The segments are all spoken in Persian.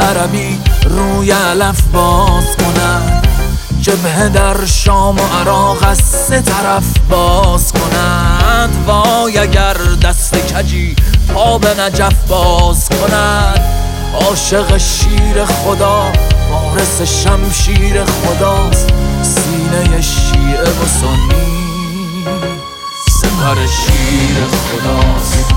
عربی روی علف باز کنن، جبهه در شام و عراق از سه طرف باز کند. وای اگر دست کجی پا به نجف باز کند. عاشق شیر خدا وارث شمشیر خداست، سینه شیعه و سنی سپر شیر خداست.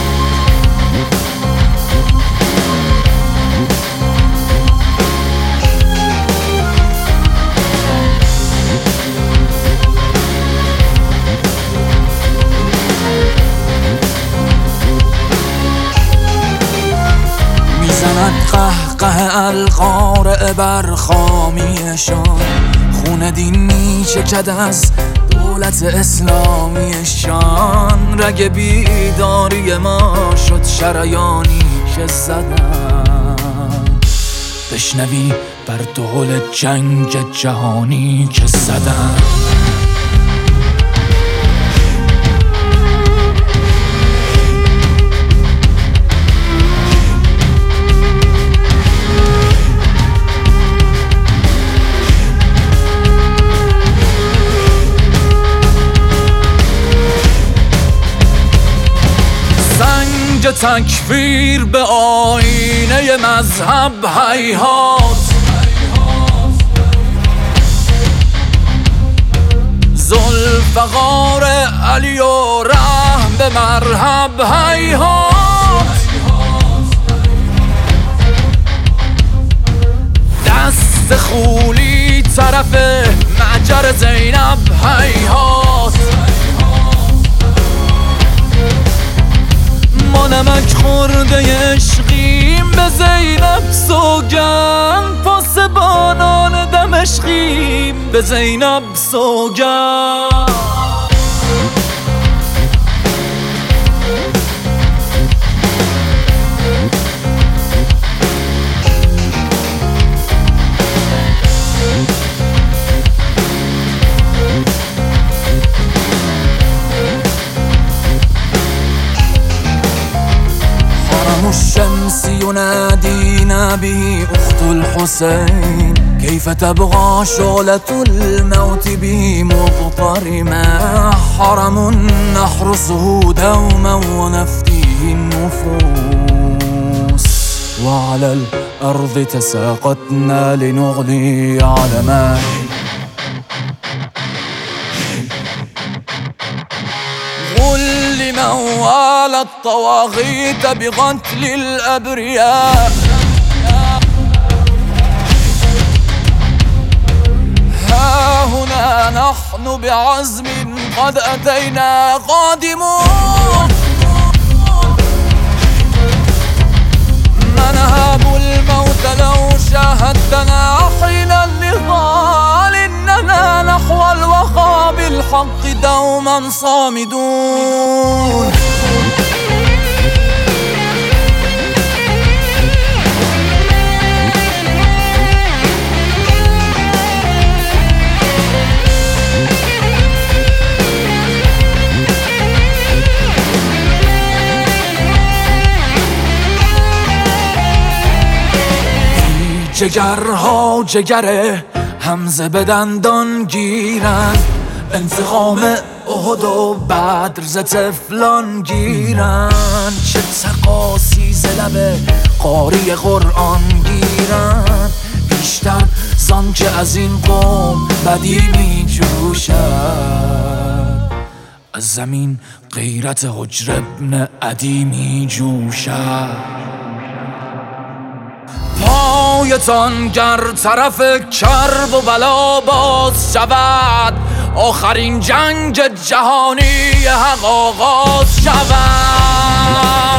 میزند قهقه القارع بر خامیشان، خون دین میچکد از دولت اسلامیشان. رگ بیداری ما شد شریانی که زدن، بشنوی بر دول جنگ جهانی که زدن. تکفیر به آینه مذهب هیهات، ذوالفقار علی و رحم به مرحب هیهات. دست خولی طرف معجر زینب هیهات. ما نمک خورده عشقیم به زینب سوگند، پاسبانان دمشقیم به زینب سوگند. الشمس ينادينا به أخت الحسين، كيف تبغى شعلة الموت به مضطرمة. حرم نحرسه دوما ونفديه النفوس، وعلى الأرض تساقطنا لنغلي علما. من والى الطواغيت بقتل الأبرياء، ها هنا نحن بعزم قد أتينا قادمون. ننهب الموت لو شاهدتنا حين النضال، إننا نحو الوفاء بالحق دوما صامدون. جگرها جگر حمزه به دندان گیرن، انتقام احد و بدر ز طفلان گیرن. چه تقاسی ز لب قاری قرآن گیرن، بیشتر زان که از این قوم بدی می جوشد. از زمین غیرت حجر ابن عدی می جوشد. پایتان گر طرف کرب و بلا باز شود، آخرین جنگ جهانی حق آغاز شود.